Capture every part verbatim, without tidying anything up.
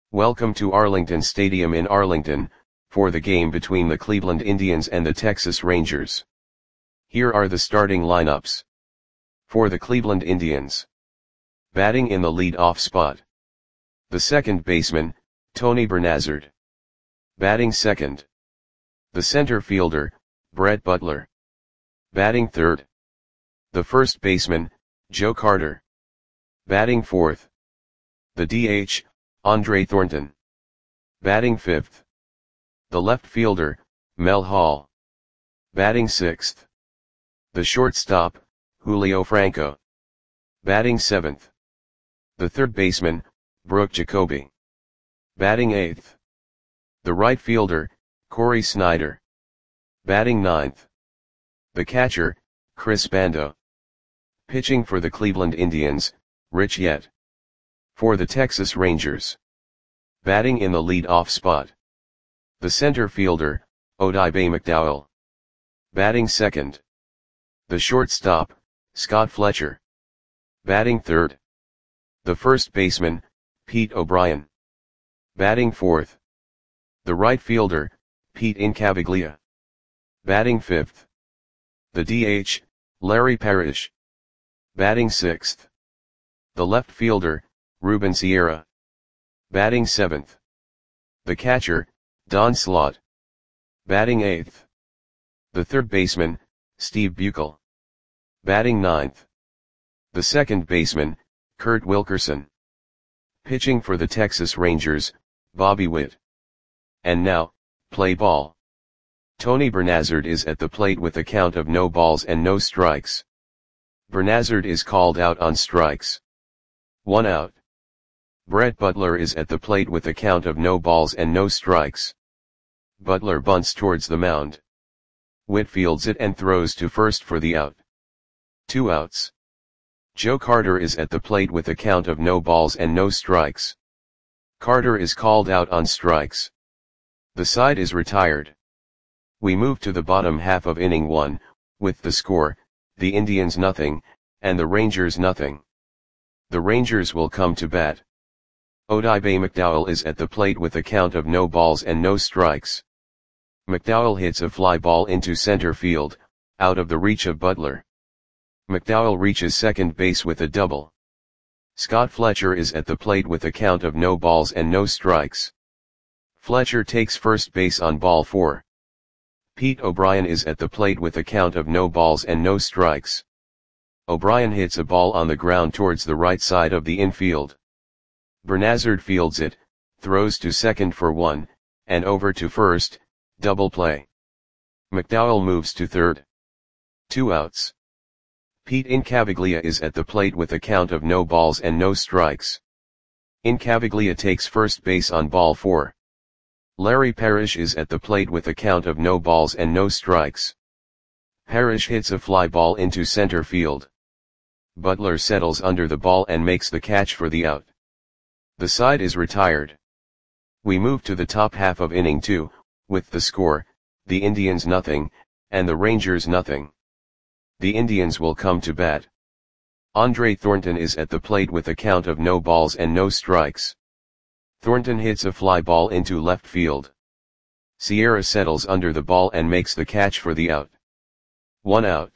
Welcome to Arlington Stadium in Arlington, for the game between the Cleveland Indians and the Texas Rangers. Here are the starting lineups. For the Cleveland Indians. Batting in the lead-off spot. The second baseman, Tony Bernazard. Batting second. The center fielder, Brett Butler. Batting third. The first baseman, Joe Carter. Batting fourth. The D H, Andre Thornton. Batting fifth. The left fielder, Mel Hall. Batting sixth. The shortstop, Julio Franco. Batting seventh. The third baseman, Brooke Jacoby. Batting eighth. The right fielder, Corey Snyder. Batting ninth. The catcher, Chris Bando. Pitching for the Cleveland Indians, Rich Yett. For the Texas Rangers. Batting in the lead-off spot. The center fielder, Odibe McDowell. Batting second. The shortstop, Scott Fletcher. Batting third. The first baseman, Pete O'Brien. Batting fourth. The right fielder, Pete Incaviglia. Batting fifth. The D H, Larry Parrish. Batting sixth. The left fielder, Ruben Sierra. Batting seventh. The catcher, Don Slaught. Batting eighth. The third baseman, Steve Buechel. Batting ninth. The second baseman, Kurt Wilkerson. Pitching for the Texas Rangers, Bobby Witt. And now, play ball. Tony Bernazard is at the plate with a count of no balls and no strikes. Bernazard is called out on strikes. One out. Brett Butler is at the plate with a count of no balls and no strikes. Butler bunts towards the mound. Witt fields it and throws to first for the out. Two outs. Joe Carter is at the plate with a count of no balls and no strikes. Carter is called out on strikes. The side is retired. We move to the bottom half of inning one, with the score, the Indians nothing, and the Rangers nothing. The Rangers will come to bat. Odibe McDowell is at the plate with a count of no balls and no strikes. McDowell hits a fly ball into center field, out of the reach of Butler. McDowell reaches second base with a double. Scott Fletcher is at the plate with a count of no balls and no strikes. Fletcher takes first base on ball four. Pete O'Brien is at the plate with a count of no balls and no strikes. O'Brien hits a ball on the ground towards the right side of the infield. Bernazard fields it, throws to second for one, and over to first, double play. McDowell moves to third. Two outs. Pete Incaviglia is at the plate with a count of no balls and no strikes. Incaviglia takes first base on ball four. Larry Parrish is at the plate with a count of no balls and no strikes. Parrish hits a fly ball into center field. Butler settles under the ball and makes the catch for the out. The side is retired. We move to the top half of inning two, with the score, the Indians nothing, and the Rangers nothing. The Indians will come to bat. Andre Thornton is at the plate with a count of no balls and no strikes. Thornton hits a fly ball into left field. Sierra settles under the ball and makes the catch for the out. One out.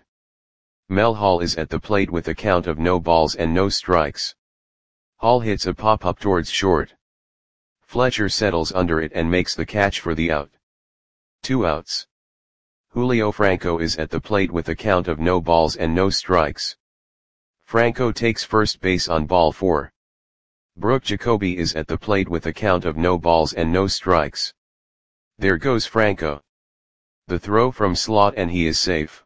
Mel Hall is at the plate with a count of no balls and no strikes. Hall hits a pop-up towards short. Fletcher settles under it and makes the catch for the out. Two outs. Julio Franco is at the plate with a count of no balls and no strikes. Franco takes first base on ball four. Brooke Jacoby is at the plate with a count of no balls and no strikes. There goes Franco. The throw from Slaught and he is safe.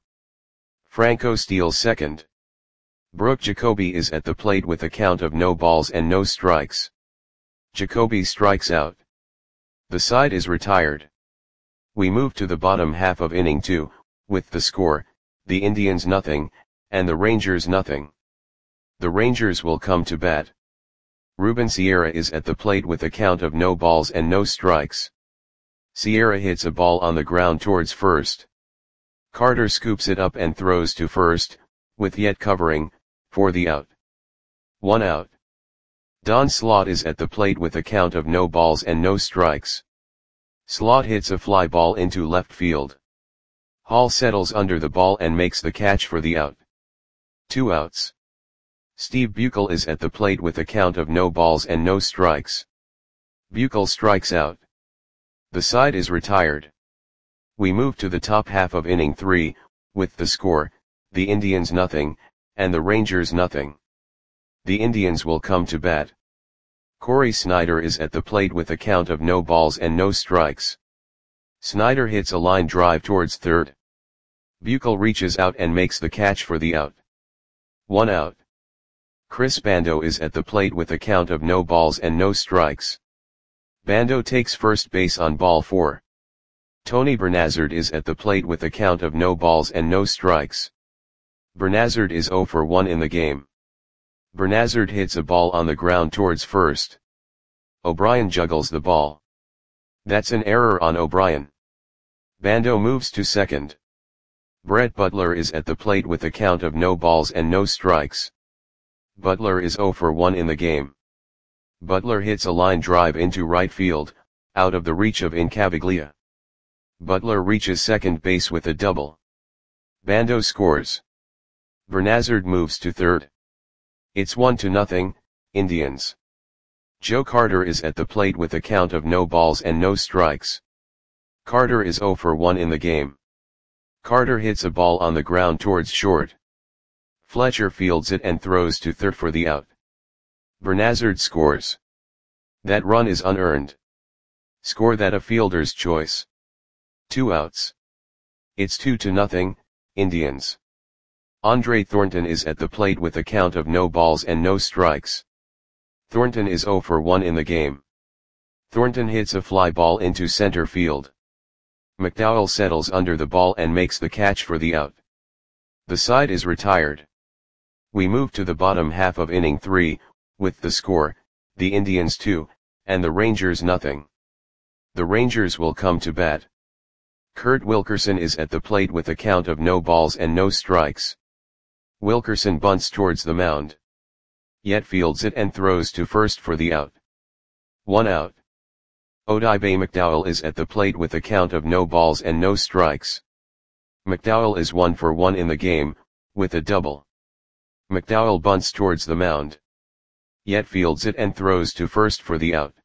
Franco steals second. Brooke Jacoby is at the plate with a count of no balls and no strikes. Jacoby strikes out. The side is retired. We move to the bottom half of inning two, with the score, the Indians nothing, and the Rangers nothing. The Rangers will come to bat. Ruben Sierra is at the plate with a count of no balls and no strikes. Sierra hits a ball on the ground towards first. Carter scoops it up and throws to first, with Yett covering, for the out. One out. Don Slaught is at the plate with a count of no balls and no strikes. Slaught hits a fly ball into left field. Hall settles under the ball and makes the catch for the out. Two outs. Steve Buechele is at the plate with a count of no balls and no strikes. Buechele strikes out. The side is retired. We move to the top half of inning three, with the score, the Indians nothing, and the Rangers nothing. The Indians will come to bat. Corey Snyder is at the plate with a count of no balls and no strikes. Snyder hits a line drive towards third. Buechele reaches out and makes the catch for the out. One out. Chris Bando is at the plate with a count of no balls and no strikes. Bando takes first base on ball four. Tony Bernazard is at the plate with a count of no balls and no strikes. Bernazard is oh for one in the game. Bernazard hits a ball on the ground towards first. O'Brien juggles the ball. That's an error on O'Brien. Bando moves to second. Brett Butler is at the plate with a count of no balls and no strikes. Butler is oh for one in the game. Butler hits a line drive into right field, out of the reach of Incaviglia. Butler reaches second base with a double. Bando scores. Bernazard moves to third. It's one to nothing, Indians. Joe Carter is at the plate with a count of no balls and no strikes. Carter is oh for one in the game. Carter hits a ball on the ground towards short. Fletcher fields it and throws to third for the out. Bernazard scores. That run is unearned. Score that a fielder's choice. Two outs. It's two to nothing, Indians. Andre Thornton is at the plate with a count of no balls and no strikes. Thornton is oh for one in the game. Thornton hits a fly ball into center field. McDowell settles under the ball and makes the catch for the out. The side is retired. We move to the bottom half of inning three, with the score, the Indians two, and the Rangers nothing. The Rangers will come to bat. Kurt Wilkerson is at the plate with a count of no balls and no strikes. Wilkerson bunts towards the mound. Yet fields it and throws to first for the out. One out. Odibe McDowell is at the plate with a count of no balls and no strikes. McDowell is one for one in the game, with a double. McDowell bunts towards the mound. Yet fields it and throws to first for the out.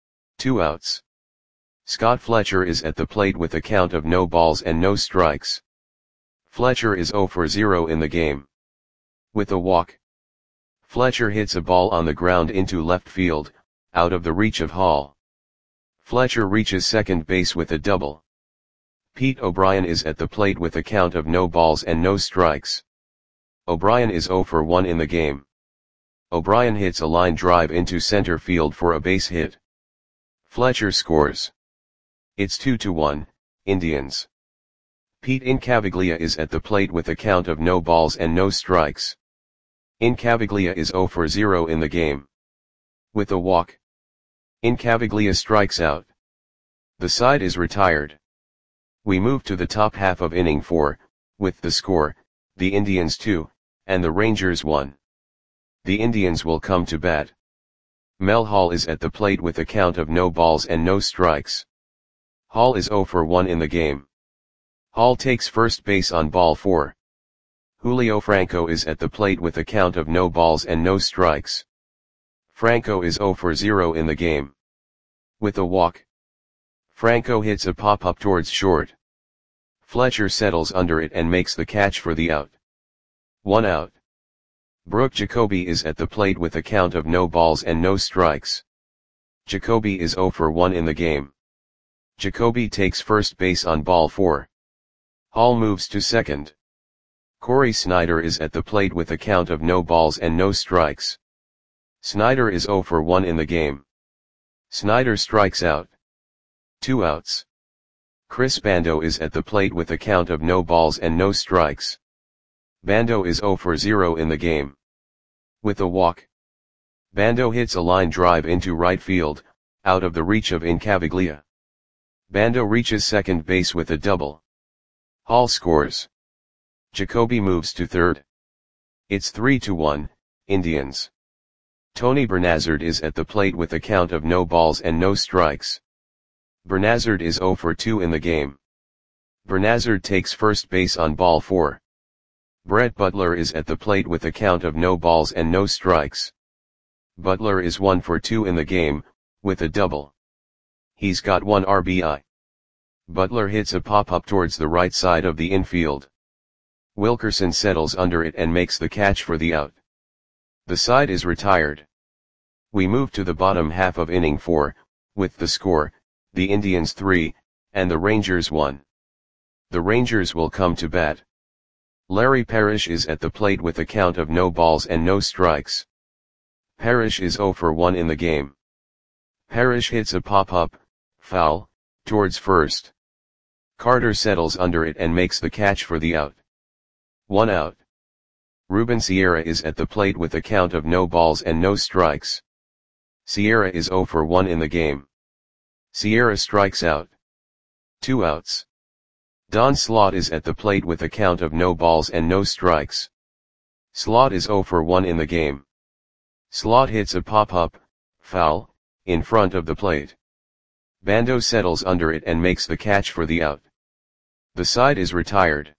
Two outs. Scott Fletcher is at the plate with a count of no balls and no strikes. Fletcher is oh for zero in the game. With a walk. Fletcher hits a ball on the ground into left field, out of the reach of Hall. Fletcher reaches second base with a double. Pete O'Brien is at the plate with a count of no balls and no strikes. O'Brien is oh for one in the game. O'Brien hits a line drive into center field for a base hit. Fletcher scores. It's two to one, Indians. Pete Incaviglia is at the plate with a count of no balls and no strikes. Incaviglia is oh for zero in the game. With a walk. Incaviglia strikes out. The side is retired. We move to the top half of inning four, with the score, the Indians two, and the Rangers one. The Indians will come to bat. Mel Hall is at the plate with a count of no balls and no strikes. Hall is oh for one in the game. Hall takes first base on ball four. Julio Franco is at the plate with a count of no balls and no strikes. Franco is oh for zero in the game. With a walk. Franco hits a pop-up towards short. Fletcher settles under it and makes the catch for the out. One out. Brooke Jacoby is at the plate with a count of no balls and no strikes. Jacoby is oh for one in the game. Jacoby takes first base on ball four. Hall moves to second. Corey Snyder is at the plate with a count of no balls and no strikes. Snyder is oh for one in the game. Snyder strikes out. Two outs. Chris Bando is at the plate with a count of no balls and no strikes. Bando is oh for zero in the game. With a walk. Bando hits a line drive into right field, out of the reach of Incaviglia. Bando reaches second base with a double. Hall scores. Jacoby moves to third. It's three to one, Indians. Tony Bernazard is at the plate with a count of no balls and no strikes. Bernazard is zero for two in the game. Bernazard takes first base on ball four. Brett Butler is at the plate with a count of no balls and no strikes. Butler is one for two in the game, with a double. He's got one R B I. Butler hits a pop-up towards the right side of the infield. Wilkerson settles under it and makes the catch for the out. The side is retired. We move to the bottom half of inning four, with the score, the Indians three, and the Rangers one. The Rangers will come to bat. Larry Parrish is at the plate with a count of no balls and no strikes. Parrish is zero for one in the game. Parrish hits a pop-up, foul, towards first. Carter settles under it and makes the catch for the out. One out. Ruben Sierra is at the plate with a count of no balls and no strikes. Sierra is zero for one in the game. Sierra strikes out. Two outs. Don Slaught is at the plate with a count of no balls and no strikes. Slaught is zero for one in the game. Slaught hits a pop-up, foul, in front of the plate. Bando settles under it and makes the catch for the out. The side is retired.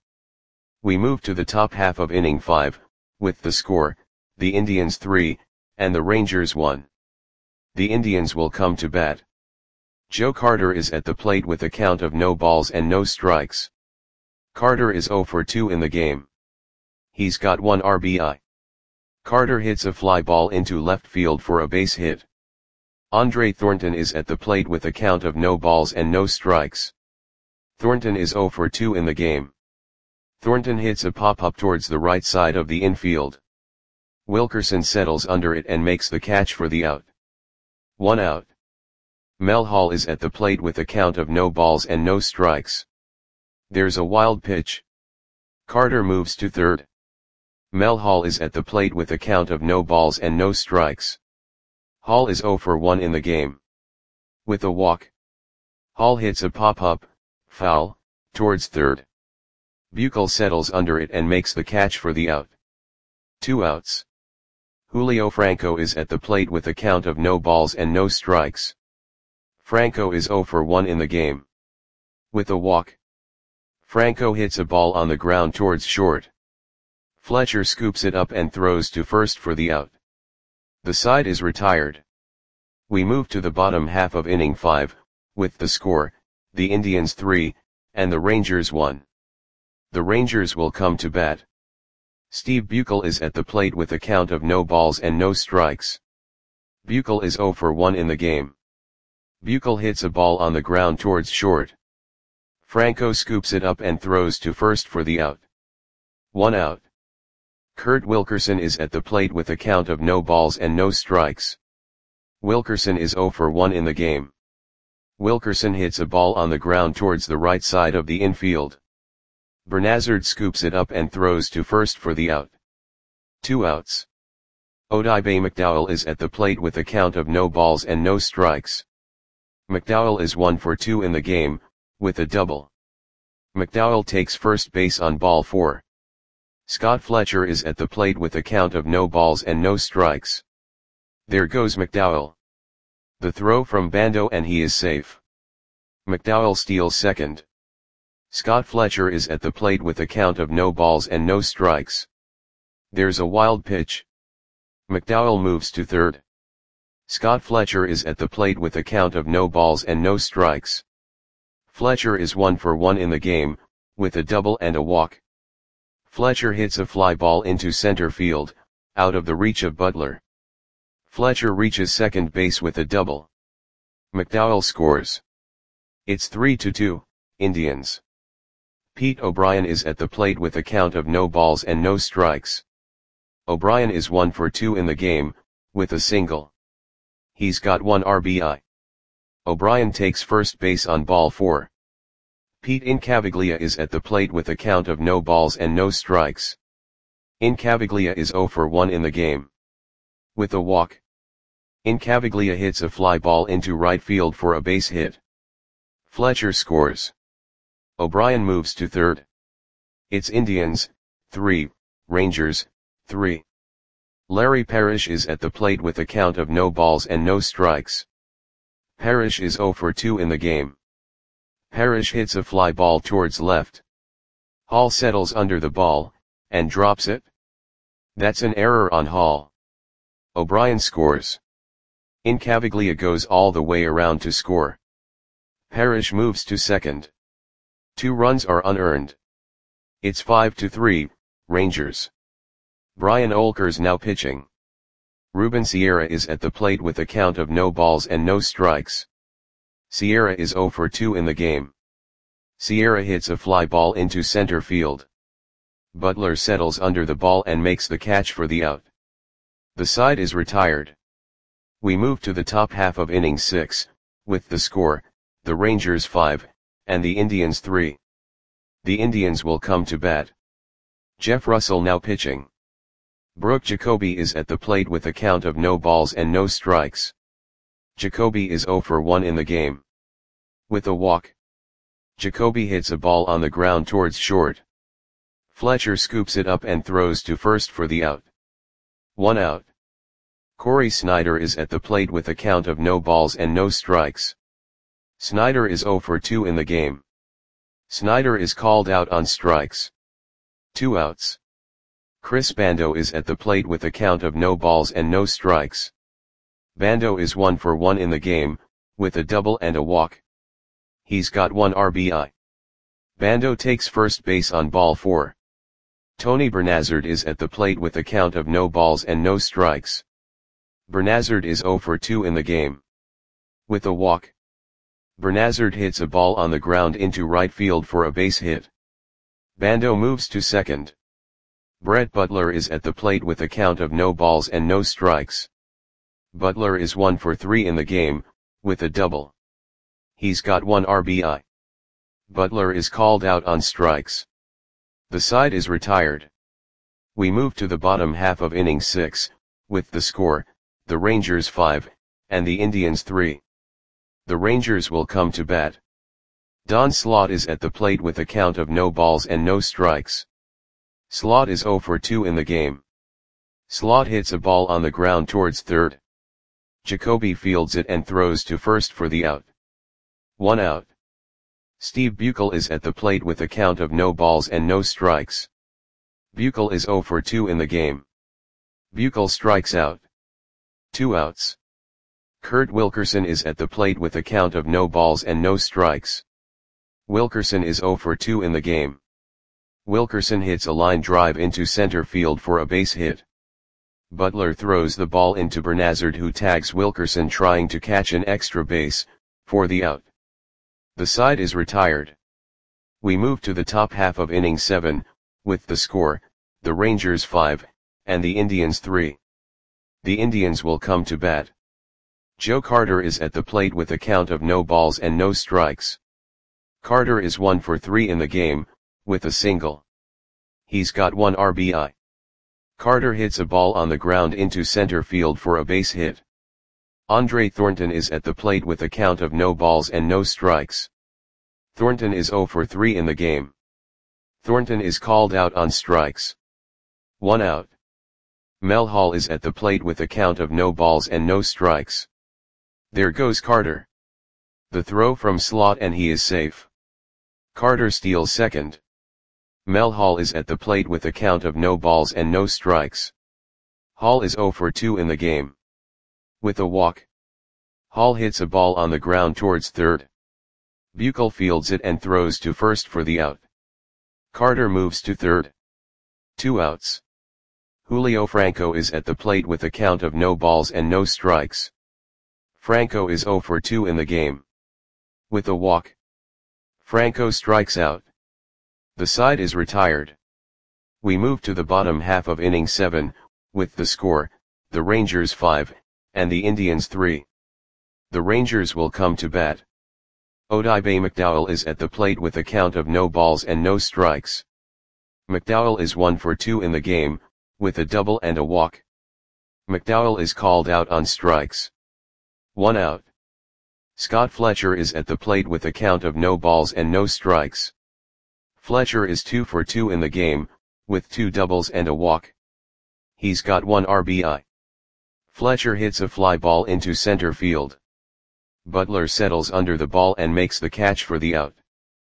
We move to the top half of inning five, with the score, the Indians three, and the Rangers one. The Indians will come to bat. Joe Carter is at the plate with a count of no balls and no strikes. Carter is zero for two in the game. He's got one R B I. Carter hits a fly ball into left field for a base hit. Andre Thornton is at the plate with a count of no balls and no strikes. Thornton is zero for two in the game. Thornton hits a pop-up towards the right side of the infield. Wilkerson settles under it and makes the catch for the out. One out. Mel Hall is at the plate with a count of no balls and no strikes. There's a wild pitch. Carter moves to third. Mel Hall is at the plate with a count of no balls and no strikes. Hall is zero for one in the game. With a walk. Hall hits a pop-up, foul, towards third. Buechel settles under it and makes the catch for the out. Two outs. Julio Franco is at the plate with a count of no balls and no strikes. Franco is zero for one in the game. With a walk. Franco hits a ball on the ground towards short. Fletcher scoops it up and throws to first for the out. The side is retired. We move to the bottom half of inning five, with the score, the Indians three, and the Rangers one. The Rangers will come to bat. Steve Buechel is at the plate with a count of no balls and no strikes. Buechel is zero for one in the game. Buechel hits a ball on the ground towards short. Franco scoops it up and throws to first for the out. One out. Kurt Wilkerson is at the plate with a count of no balls and no strikes. Wilkerson is zero for one in the game. Wilkerson hits a ball on the ground towards the right side of the infield. Bernazard scoops it up and throws to first for the out. Two outs. Odibe McDowell is at the plate with a count of no balls and no strikes. McDowell is one for two in the game, with a double. McDowell takes first base on ball four. Scott Fletcher is at the plate with a count of no balls and no strikes. There goes McDowell. The throw from Bando and he is safe. McDowell steals second. Scott Fletcher is at the plate with a count of no balls and no strikes. There's a wild pitch. McDowell moves to third. Scott Fletcher is at the plate with a count of no balls and no strikes. Fletcher is one for one in the game, with a double and a walk. Fletcher hits a fly ball into center field, out of the reach of Butler. Fletcher reaches second base with a double. McDowell scores. It's three to two, Indians. Pete O'Brien is at the plate with a count of no balls and no strikes. O'Brien is one for two in the game, with a single. He's got one R B I. O'Brien takes first base on ball four. Pete Incaviglia is at the plate with a count of no balls and no strikes. Incaviglia is zero for one in the game. With a walk. Incaviglia hits a fly ball into right field for a base hit. Fletcher scores. O'Brien moves to third. It's Indians, three, Rangers, three. Larry Parrish is at the plate with a count of no balls and no strikes. Parrish is zero for two in the game. Parrish hits a fly ball towards left. Hall settles under the ball, and drops it. That's an error on Hall. O'Brien scores. Incaviglia goes all the way around to score. Parrish moves to second. Two runs are unearned. It's five to three, Rangers. Brian Olkers now pitching. Ruben Sierra is at the plate with a count of no balls and no strikes. Sierra is zero for two in the game. Sierra hits a fly ball into center field. Butler settles under the ball and makes the catch for the out. The side is retired. We move to the top half of inning six, with the score, the Rangers five, and the Indians three. The Indians will come to bat. Jeff Russell now pitching. Brooke Jacoby is at the plate with a count of no balls and no strikes. Jacoby is zero for one in the game. With a walk. Jacoby hits a ball on the ground towards short. Fletcher scoops it up and throws to first for the out. One out. Corey Snyder is at the plate with a count of no balls and no strikes. Snyder is zero for two in the game. Snyder is called out on strikes. Two outs. Chris Bando is at the plate with a count of no balls and no strikes. Bando is one for one in the game, with a double and a walk. He's got one R B I. Bando takes first base on ball four. Tony Bernazard is at the plate with a count of no balls and no strikes. Bernazard is zero for two in the game. With a walk. Bernazard hits a ball on the ground into right field for a base hit. Bando moves to second. Brett Butler is at the plate with a count of no balls and no strikes. Butler is one for three in the game, with a double. He's got one R B I. Butler is called out on strikes. The side is retired. We move to the bottom half of inning six, with the score, the Rangers five, and the Indians three. The Rangers will come to bat. Don Slaught is at the plate with a count of no balls and no strikes. Slaught is zero for two in the game. Slaught hits a ball on the ground towards third. Jacoby fields it and throws to first for the out. One out. Steve Buechel is at the plate with a count of no balls and no strikes. Buechel is zero for two in the game. Buechel strikes out. Two outs. Kurt Wilkerson is at the plate with a count of no balls and no strikes. Wilkerson is zero for two in the game. Wilkerson hits a line drive into center field for a base hit. Butler throws the ball into Bernazard, who tags Wilkerson trying to catch an extra base, for the out. The side is retired. We move to the top half of inning seven, with the score, the Rangers five, and the Indians three. The Indians will come to bat. Joe Carter is at the plate with a count of no balls and no strikes. Carter is one for three in the game, with a single. He's got one R B I. Carter hits a ball on the ground into center field for a base hit. Andre Thornton is at the plate with a count of no balls and no strikes. Thornton is zero for three in the game. Thornton is called out on strikes. One out. Mel Hall is at the plate with a count of no balls and no strikes. There goes Carter. The throw from Slaught and he is safe. Carter steals second. Mel Hall is at the plate with a count of no balls and no strikes. Hall is zero for two in the game. With a walk. Hall hits a ball on the ground towards third. Buechel fields it and throws to first for the out. Carter moves to third. Two outs. Julio Franco is at the plate with a count of no balls and no strikes. Franco is zero for two in the game. With a walk. Franco strikes out. The side is retired. We move to the bottom half of inning seven, with the score, the Rangers five, and the Indians three. The Rangers will come to bat. Odibe McDowell is at the plate with a count of no balls and no strikes. McDowell is one for two in the game, with a double and a walk. McDowell is called out on strikes. One out. Scott Fletcher is at the plate with a count of no balls and no strikes. Fletcher is two for two in the game, with two doubles and a walk. He's got one R B I. Fletcher hits a fly ball into center field. Butler settles under the ball and makes the catch for the out.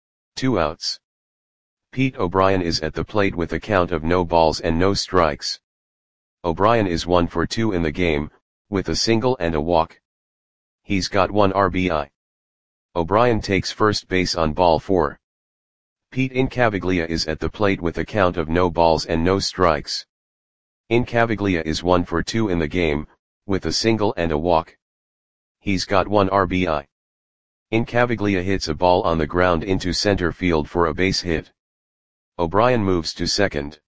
Two outs. Pete O'Brien is at the plate with a count of no balls and no strikes. O'Brien is one for two in the game, with a single and a walk. He's got one R B I. O'Brien takes first base on ball four. Pete Incaviglia is at the plate with a count of no balls and no strikes. Incaviglia is one for two in the game, with a single and a walk. He's got one R B I. Incaviglia hits a ball on the ground into center field for a base hit. O'Brien moves to second.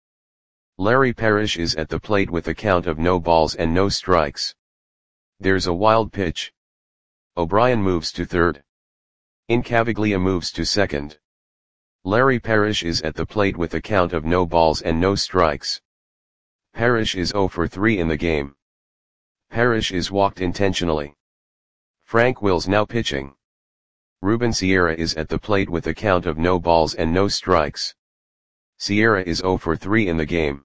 Larry Parrish is at the plate with a count of no balls and no strikes. There's a wild pitch. O'Brien moves to third. Incaviglia moves to second. Larry Parrish is at the plate with a count of no balls and no strikes. Parrish is zero for three in the game. Parrish is walked intentionally. Frank Wills now pitching. Ruben Sierra is at the plate with a count of no balls and no strikes. Sierra is zero for three in the game.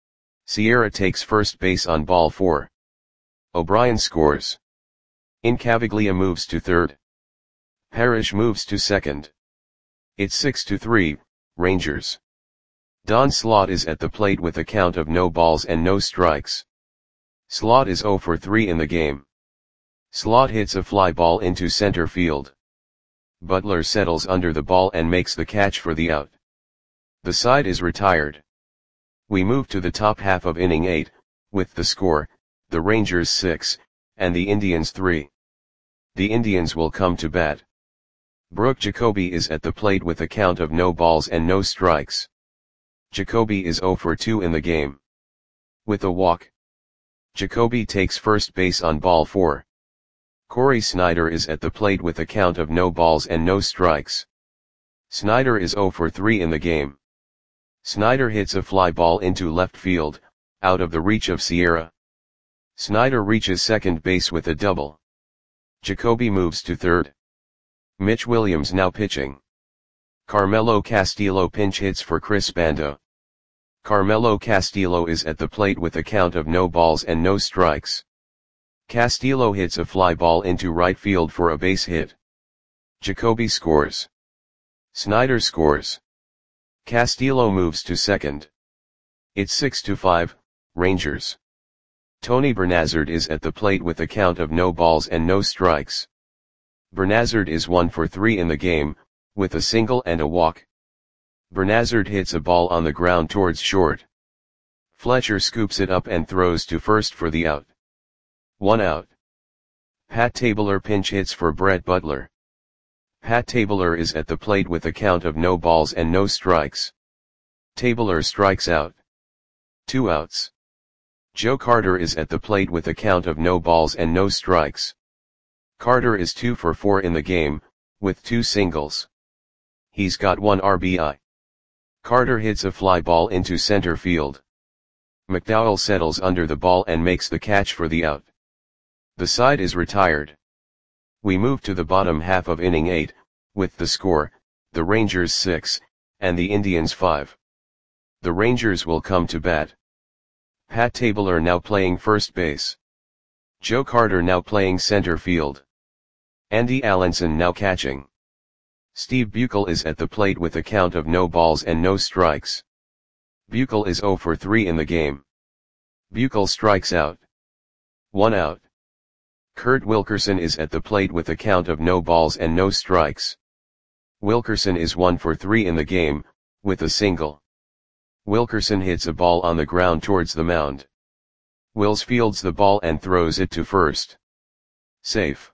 Sierra takes first base on ball four. O'Brien scores. Incaviglia moves to third. Parrish moves to second. It's six to three, Rangers. Don Slaught is at the plate with a count of no balls and no strikes. Slaught is zero for three in the game. Slaught hits a fly ball into center field. Butler settles under the ball and makes the catch for the out. The side is retired. We move to the top half of inning eight, with the score, the Rangers six, and the Indians three. The Indians will come to bat. Brooke Jacoby is at the plate with a count of no balls and no strikes. Jacoby is zero for two in the game. With a walk. Jacoby takes first base on ball four. Corey Snyder is at the plate with a count of no balls and no strikes. Snyder is zero for three in the game. Snyder hits a fly ball into left field, out of the reach of Sierra. Snyder reaches second base with a double. Jacoby moves to third. Mitch Williams now pitching. Carmelo Castillo pinch hits for Chris Bando. Carmelo Castillo is at the plate with a count of no balls and no strikes. Castillo hits a fly ball into right field for a base hit. Jacoby scores. Snyder scores. Castillo moves to second. It's six to five, Rangers. Tony Bernazard is at the plate with a count of no balls and no strikes. Bernazard is one for three in the game, with a single and a walk. Bernazard hits a ball on the ground towards short. Fletcher scoops it up and throws to first for the out. One out. Pat Tabler pinch hits for Brett Butler. Pat Tabler is at the plate with a count of no balls and no strikes. Tabler strikes out. Two outs. Joe Carter is at the plate with a count of no balls and no strikes. Carter is two for four in the game, with two singles. He's got one R B I. Carter hits a fly ball into center field. McDowell settles under the ball and makes the catch for the out. The side is retired. We move to the bottom half of inning eight, with the score, the Rangers six, and the Indians five. The Rangers will come to bat. Pat Tabler now playing first base. Joe Carter now playing center field. Andy Allenson now catching. Steve Buechel is at the plate with a count of no balls and no strikes. Buechel is zero for three in the game. Buechel strikes out. One out. Kurt Wilkerson is at the plate with a count of no balls and no strikes. Wilkerson is one for three in the game, with a single. Wilkerson hits a ball on the ground towards the mound. Wills fields the ball and throws it to first. Safe.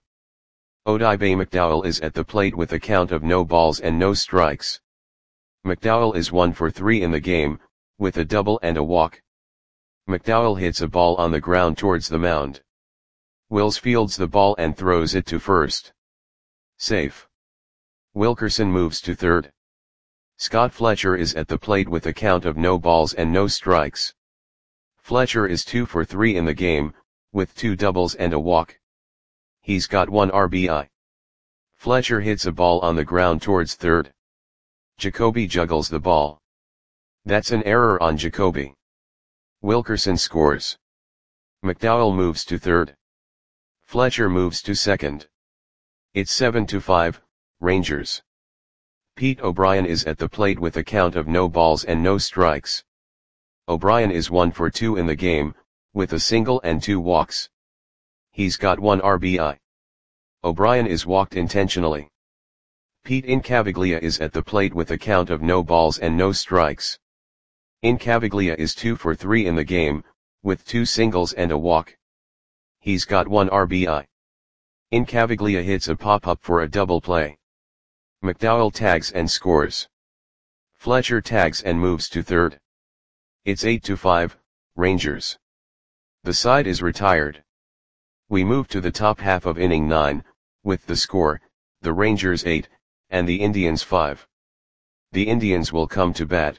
Odibe McDowell is at the plate with a count of no balls and no strikes. McDowell is one for three in the game, with a double and a walk. McDowell hits a ball on the ground towards the mound. Wills fields the ball and throws it to first. Safe. Wilkerson moves to third. Scott Fletcher is at the plate with a count of no balls and no strikes. Fletcher is two for three in the game, with two doubles and a walk. He's got one R B I. Fletcher hits a ball on the ground towards third. Jacoby juggles the ball. That's an error on Jacoby. Wilkerson scores. McDowell moves to third. Fletcher moves to second. It's seven to five, Rangers. Pete O'Brien is at the plate with a count of no balls and no strikes. O'Brien is one for two in the game, with a single and two walks. He's got one R B I. O'Brien is walked intentionally. Pete Incaviglia is at the plate with a count of no balls and no strikes. Incaviglia is two for three in the game, with two singles and a walk. He's got one R B I. Incaviglia hits a pop-up for a double play. McDowell tags and scores. Fletcher tags and moves to third. It's eight to five, Rangers. The side is retired. We move to the top half of inning nine, with the score, the Rangers eight, and the Indians five. The Indians will come to bat.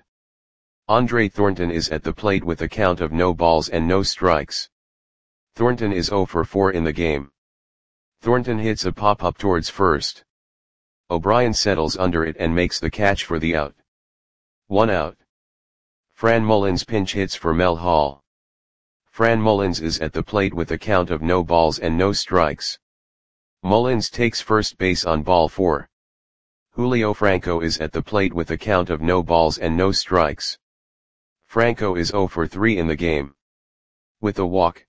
Andre Thornton is at the plate with a count of no balls and no strikes. Thornton is zero for four in the game. Thornton hits a pop-up towards first. O'Brien settles under it and makes the catch for the out. One out. Fran Mullins pinch hits for Mel Hall. Fran Mullins is at the plate with a count of no balls and no strikes. Mullins takes first base on ball four. Julio Franco is at the plate with a count of no balls and no strikes. Franco is zero for three in the game. With a walk.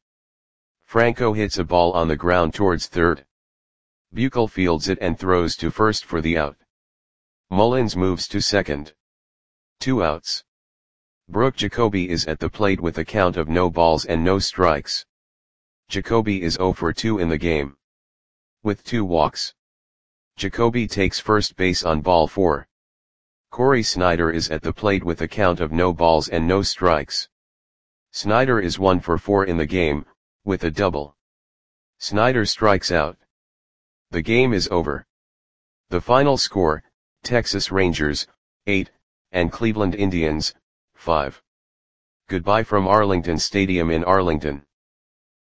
Franco hits a ball on the ground towards third. Buechel fields it and throws to first for the out. Mullins moves to second. Two outs. Brooke Jacoby is at the plate with a count of no balls and no strikes. Jacoby is zero for two in the game. With two walks. Jacoby takes first base on ball four. Corey Snyder is at the plate with a count of no balls and no strikes. Snyder is one for four in the game, with a double. Snyder strikes out. The game is over. The final score, Texas Rangers, eight, and Cleveland Indians, five. Goodbye from Arlington Stadium in Arlington.